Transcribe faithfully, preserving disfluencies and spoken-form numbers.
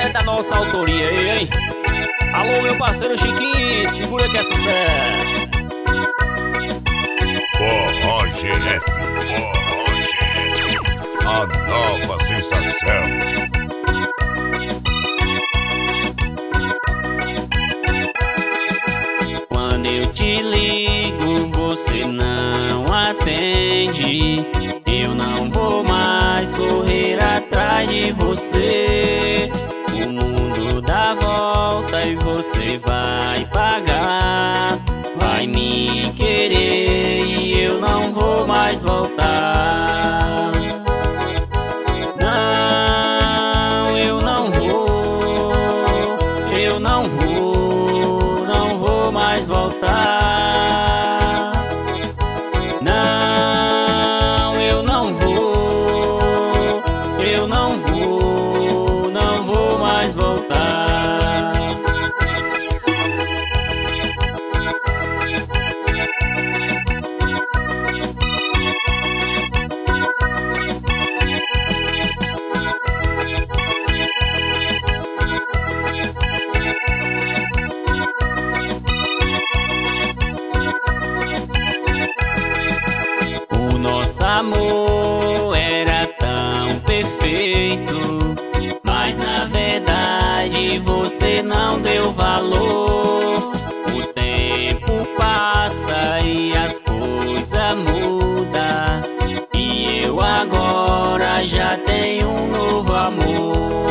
é da nossa autoria aí, hein? Alô, meu parceiro Chiquinho, segura que é sucesso. Forró G F, Forró G F, a nova sensação. Quando eu te ligo, você não atende. Eu não vou mais correr atrás de você. O mundo dá volta e você vai pagar. Vai me querer e eu não vou mais voltar. Não, eu não vou, eu não vou, não vou mais voltar. Não, eu não vou, eu não vou, não vou mais voltar. Nosso amor era tão perfeito, mas na verdade você não deu valor. O tempo passa e as coisas mudam, e eu agora já tenho um novo amor.